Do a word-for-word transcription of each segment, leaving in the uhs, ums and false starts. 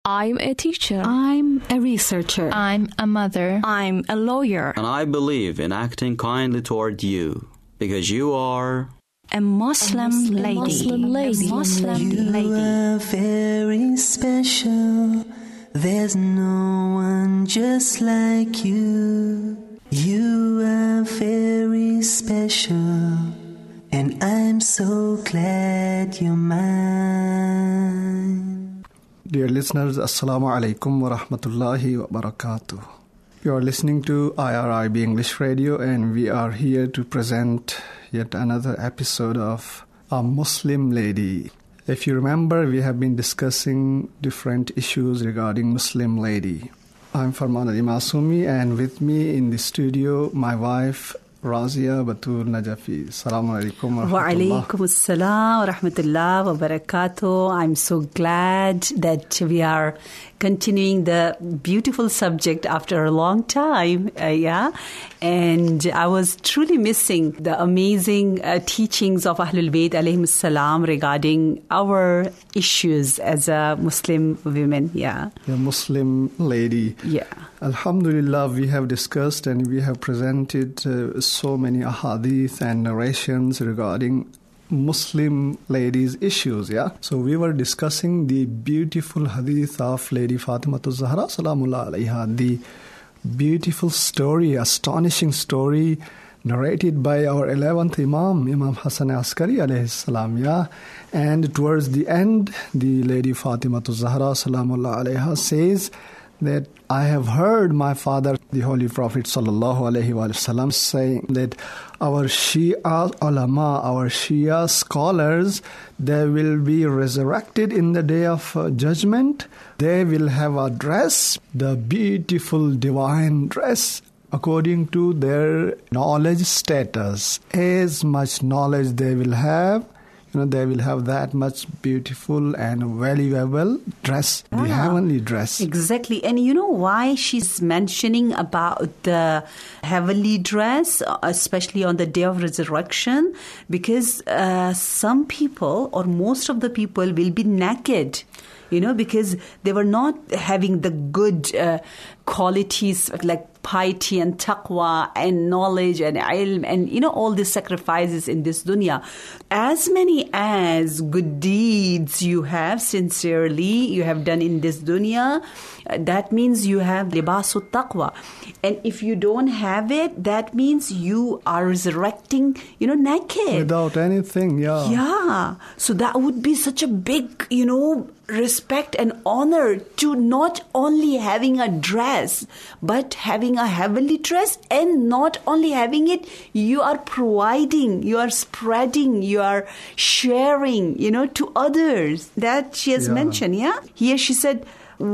I'm a teacher. I'm a researcher. I'm a mother. I'm a lawyer. And I believe in acting kindly toward you, because you are a Muslim, a Muslim lady. Muslim lady. A Muslim you lady. You are very special. There's no one just like you. You are very special, and I'm so glad you're mine. Dear listeners, Assalamu alaikum wa rahmatullahi wa barakatuh. You are listening to I R I B English Radio, and we are here to present yet another episode of A Muslim Lady. If you remember, we have been discussing different issues regarding Muslim lady. I'm Farman Ali Masumi, and with me in the studio, my wife, Razia Batul Najafi. Assalamu alaikum wa rahmatullah. Wa alaikum assalam wa rahmatullah wa barakatuh. I'm so glad that we are continuing the beautiful subject after a long time, uh, yeah. And I was truly missing the amazing uh, teachings of Ahlul Bayt alayhim salam regarding our issues as a Muslim women, yeah. A Muslim lady. Yeah. Alhamdulillah, we have discussed and we have presented uh, so many ahadith and narrations regarding Muslim ladies' issues, yeah. So we were discussing the beautiful hadith of Lady Fatimatu Zahra salamullah alayha, the beautiful story, astonishing story narrated by our eleventh Imam, Imam Hassan Askari alayhi salam, yeah. And towards the end, the Lady Fatimatu Zahra salamullah alayha says that I have heard my father, the Holy Prophet sallallahu alaihi wasallam, saying that our Shia ulama, our Shia scholars, they will be resurrected in the day of uh, judgment. They will have a dress, the beautiful divine dress, according to their knowledge status. As much knowledge they will have, you know, they will have that much beautiful and valuable dress, the Yeah. heavenly dress. Exactly. And you know why she's mentioning about the heavenly dress, especially on the day of resurrection? Because uh, some people, or most of the people, will be naked. You know, because they were not having the good uh, qualities like piety and taqwa and knowledge and ilm and, you know, all these sacrifices in this dunya. As many as good deeds you have sincerely, you have done in this dunya, uh, that means you have libasul taqwa. And if you don't have it, that means you are resurrecting, you know, naked. Without anything, yeah. Yeah. So that would be such a big, you know, respect and honor to not only having a dress, but having a heavenly dress, and not only having it, you are providing, you are spreading, you are sharing, you know, to others. That she has Yeah. mentioned, yeah? Here she said,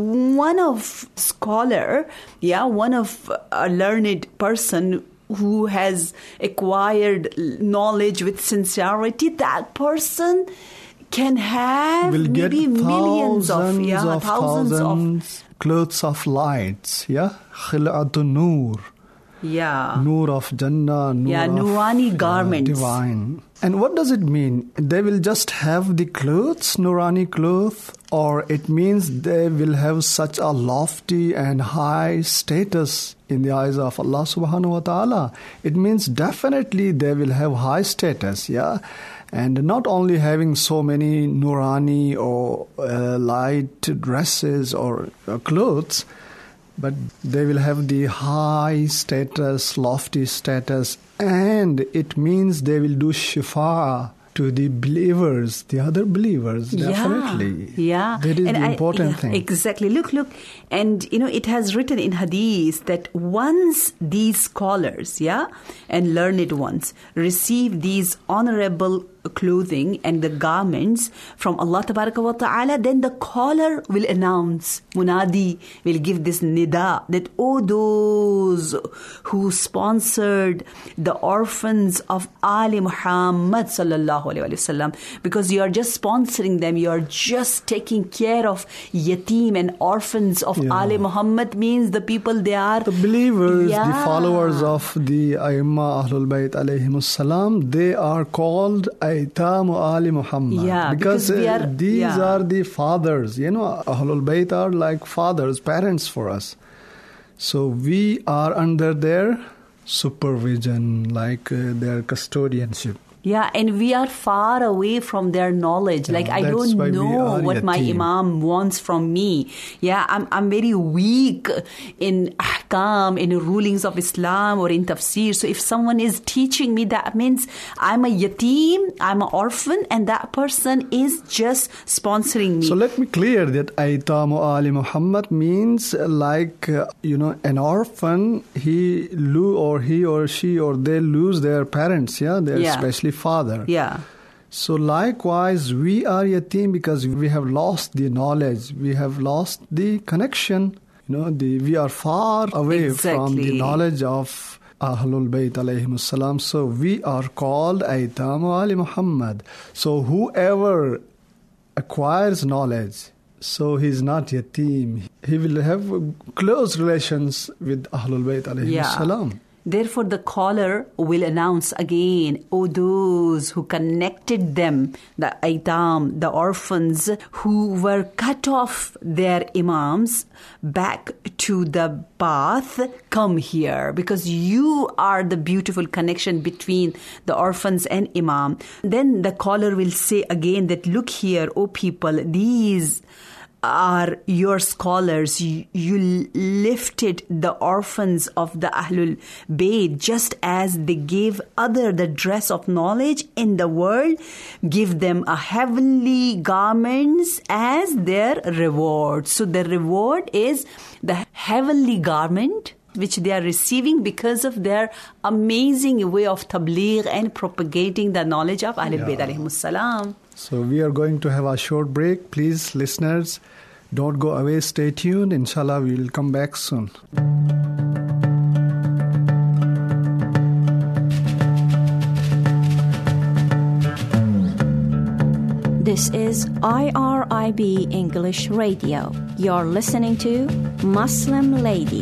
one of scholar, yeah, one of a learned person who has acquired knowledge with sincerity, that person can have Will get maybe millions of, thousands yeah, of thousands, thousands clothes of lights, yeah. Khil'atun Noor, of, yeah, Noor of Jannah, Noor Yeah, of Nurani garments. divine. And what does it mean? They will just have the clothes, Nurani clothes, or it means they will have such a lofty and high status in the eyes of Allah subhanahu wa ta'ala? It means definitely they will have high status, yeah. And not only having so many Nurani or uh, light dresses or uh, clothes, but they will have the high status, lofty status, and it means they will do shifa to the believers, the other believers, definitely. Yeah. That is And the I- important yeah, thing. Exactly. Look, look. And, you know, it has written in Hadith that once these scholars, yeah, and learned ones receive these honorable clothing and the garments from Allah Tabaraka wa Ta'ala, then the caller will announce, Munadi will give this nida, that oh, those who sponsored the orphans of Ali Muhammad sallallahu alaihi wasallam, because you are just sponsoring them, you are just taking care of yatim and orphans of Yeah. Ali Muhammad, means the people they are The believers, Yeah. the followers of the Aimma Ahlul Bayt alayhimus salam, they are called Aytam Ali Muhammad. Yeah, because, because we uh, are- these yeah. are the fathers. You know, Ahlul Bayt are like fathers, parents for us. So we are under their supervision, like uh, their custodianship. Yeah, and we are far away from their knowledge. Yeah, like, I that's don't why we know are what my yatim. imam wants from me. Yeah, I'm I'm very weak in ahkam, in rulings of Islam or in tafsir. So if someone is teaching me, that means I'm a yatim, I'm an orphan, and that person is just sponsoring me. So let me clear that Aytamu Ali Muhammad means uh, like, uh, you know, an orphan, he lo- or he or she or they lose their parents, yeah, their Yeah. especially father. Yeah. So likewise, we are yatim because we have lost the knowledge, we have lost the connection. You know, the, we are far away from the Exactly. knowledge of Ahlul Bayt alayhimus salam. So we are called Aytamu Ali Muhammad. So whoever acquires knowledge, so he is not yatim. He will have close relations with Ahlul Bayt alayhimus Yeah. salam. Therefore, the caller will announce again, oh, those who connected them, the aitam, the orphans who were cut off their imams back to the path, come here, because you are the beautiful connection between the orphans and imam. Then the caller will say again that, look here, oh people, these are your scholars. You, you lifted the orphans of the Ahlul Bayt just as they gave other the dress of knowledge in the world, give them a heavenly garments as their reward. So the reward is the heavenly garment which they are receiving because of their amazing way of tabligh and propagating the knowledge of Ahlul Bayt alayhimus salam. So we are going to have a short break. Please, listeners, don't go away. Stay tuned. Inshallah, we will come back soon. This is I R I B English Radio. You're listening to Muslim Lady.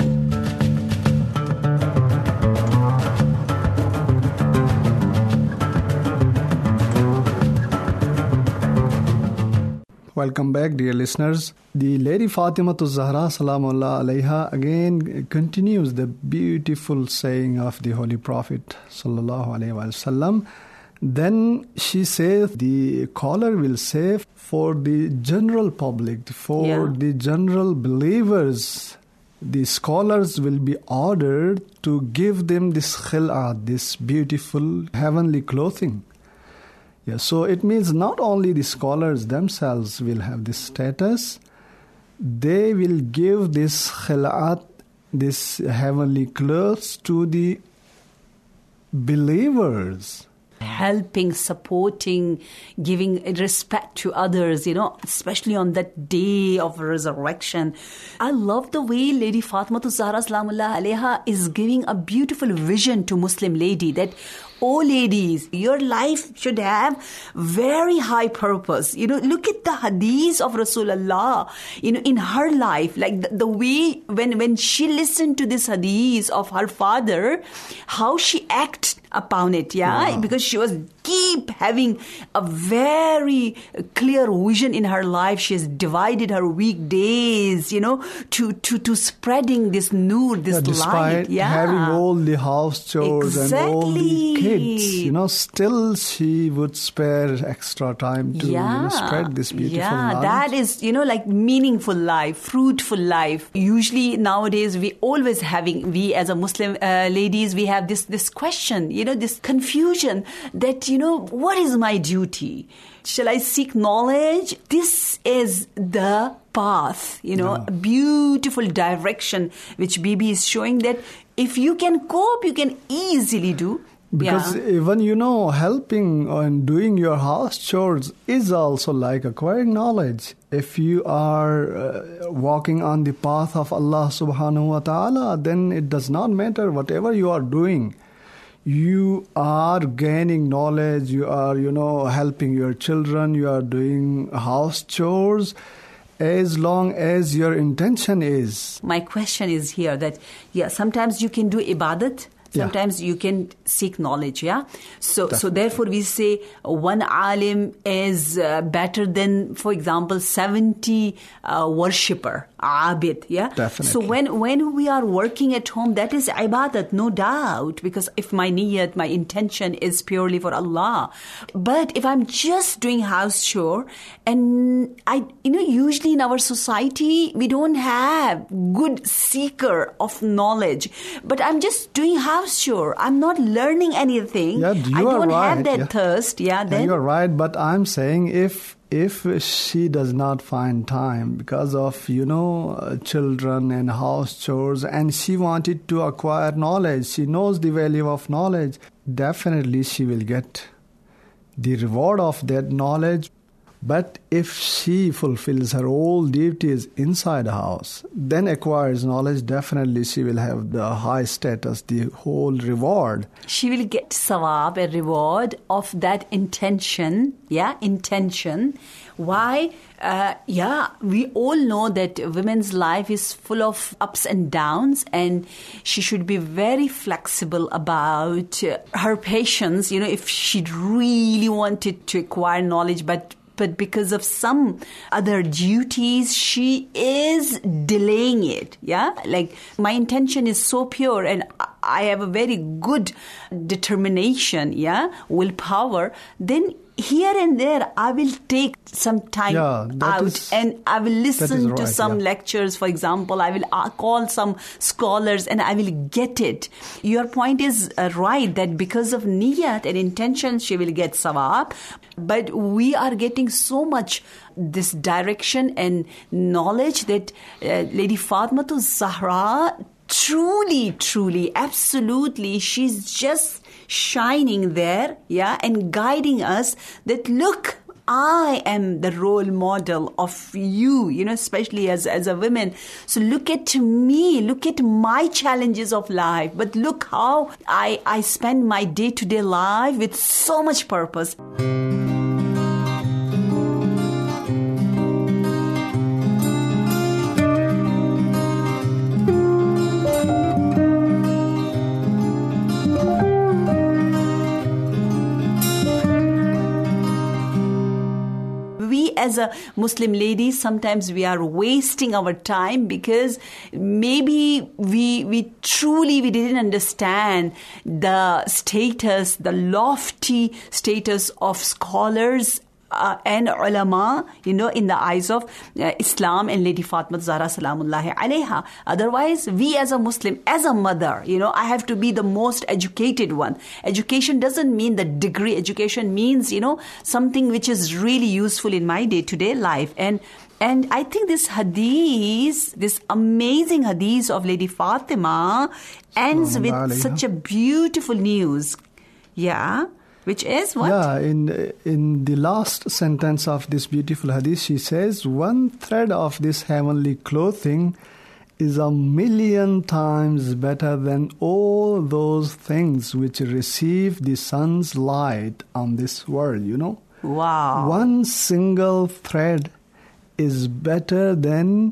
Welcome back, dear listeners. The Lady Fatimatu Zahra Salamullah Alayha again continues the beautiful saying of the Holy Prophet Sallallahu Alaihi Wasallam. Then she says, the caller will say, for the general public, for Yeah. the general believers, the scholars will be ordered to give them this khil'at, this beautiful heavenly clothing. Yeah, so it means not only the scholars themselves will have this status, they will give this khil'at, this heavenly clothes to the believers. Helping, supporting, giving respect to others, you know, especially on that day of resurrection. I love the way Lady Fatimatu Zahra Salamullah Alaiha is giving a beautiful vision to Muslim lady that, oh ladies, your life should have very high purpose. You know, look at the hadith of Rasulullah, you know, in her life, like the, the way when, when she listened to this hadith of her father, how she acted upon it, yeah? Wow. Because she was keep having a very clear vision in her life. She has divided her weekdays, you know, to, to, to spreading this nur, this Yeah, despite light. Yeah. having all the house chores and all the Exactly. kids, you know, still she would spare extra time to you know, spread this beautiful yeah, knowledge. that is, you know, like meaningful life, fruitful life. Usually nowadays we always having, we as a Muslim uh, ladies, we have this, this question, you know, this confusion that, you know, what is my duty? Shall I seek knowledge? This is the path, you know, Yeah. a beautiful direction which Bibi is showing that if you can cope, you can easily do. Because yeah. even, you know, helping and doing your house chores is also like acquiring knowledge. If you are uh, walking on the path of Allah subhanahu wa ta'ala, then it does not matter whatever you are doing. You are gaining knowledge, you are, you know, helping your children, you are doing house chores, as long as your intention is. My question is here that, yeah, sometimes you can do ibadat, Sometimes yeah. you can seek knowledge, yeah? So Definitely. so therefore we say one alim is uh, better than, for example, seventy uh, worshipper, abid, yeah? Definitely. So when, when we are working at home, that is ibadat, no doubt, because if my niyat, my intention is purely for Allah. But if I'm just doing house chore, and I, you know, usually in our society, we don't have good seeker of knowledge, but I'm just doing house chore. I'm not learning anything. Yeah, you I are don't right. have that yeah. thirst. Yeah, then yeah, you're right. But I'm saying if if she does not find time because of, you know, uh, children and house chores, and she wanted to acquire knowledge, she knows the value of knowledge, definitely she will get the reward of that knowledge. But if she fulfills her all duties inside the house, then acquires knowledge, definitely she will have the high status, the whole reward. She will get sawab, a reward of that intention, yeah, intention. Why? Uh, yeah, we all know that women's life is full of ups and downs, and she should be very flexible about uh, her patience, you know, if she really wanted to acquire knowledge, but But because of some other duties, she is delaying it. Yeah. Like my intention is so pure and I have a very good determination. Yeah. Willpower. Then here and there, I will take some time yeah, out is, and I will listen right, to some yeah. lectures. For example, I will uh, call some scholars and I will get it. Your point is uh, right that because of niyat and intention, she will get sawab. But we are getting so much this direction and knowledge that uh, Lady Fatimatu Zahra truly, truly, absolutely, she's just shining there, yeah, and guiding us that, look, I am the role model of you, you know, especially as, as a woman. So look at me, look at my challenges of life, but look how I, I spend my day-to-day life with so much purpose. As a Muslim lady, sometimes we are wasting our time because maybe we we truly we didn't understand the status, the lofty status of scholars Uh, and ulama, you know, in the eyes of uh, Islam and Lady Fatima Zahra salamullahi alayha. Otherwise, we as a Muslim, as a mother, you know, I have to be the most educated one. Education doesn't mean the degree. Education means, you know, something which is really useful in my day-to-day life. And And I think this hadith, this amazing hadith of Lady Fatima ends with alayha. such a beautiful news. Yeah. Which is what? Yeah, in in the last sentence of this beautiful hadith, she says, one thread of this heavenly clothing is a million times better than all those things which receive the sun's light on this world, you know? Wow. One single thread is better than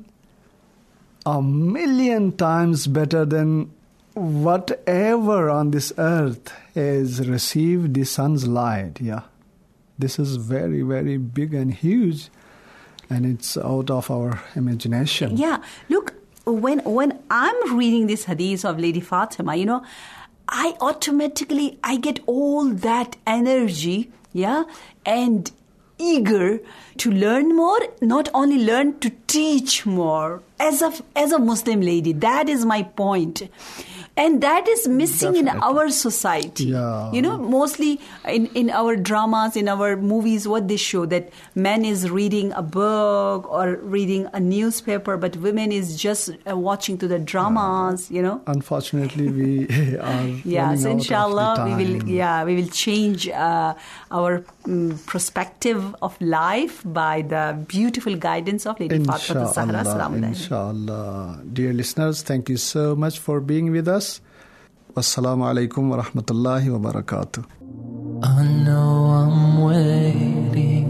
a million times better than whatever on this earth has received the sun's light. Yeah, this is very, very big and huge, and it's out of our imagination. Yeah, look, when when I'm reading this hadith of Lady Fatima, you know, I automatically I get all that energy, yeah, and eager to learn more, not only learn, to teach more as a as a Muslim lady. That is my point. And that is missing Definitely. in our society. Yeah. You know, mostly in, in our dramas, in our movies, what they show, that man is reading a book or reading a newspaper, but women is just uh, watching to the dramas, you know. Unfortunately, we are yeah, so out inshallah, of the time. we will, yeah, we will change uh, our um, perspective of life by the beautiful guidance of Lady Fatima Zahra. Inshallah. Dear listeners, thank you so much for being with us. Wassalamu alaikum wa rahmatullahi wa barakatuh. I know I'm waiting,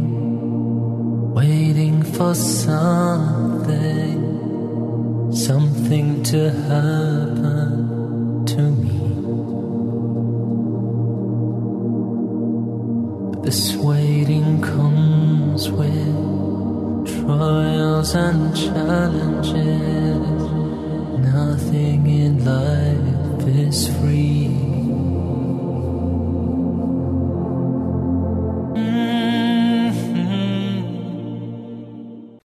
waiting for something, something to happen to me. waiting comes with trials and challenges.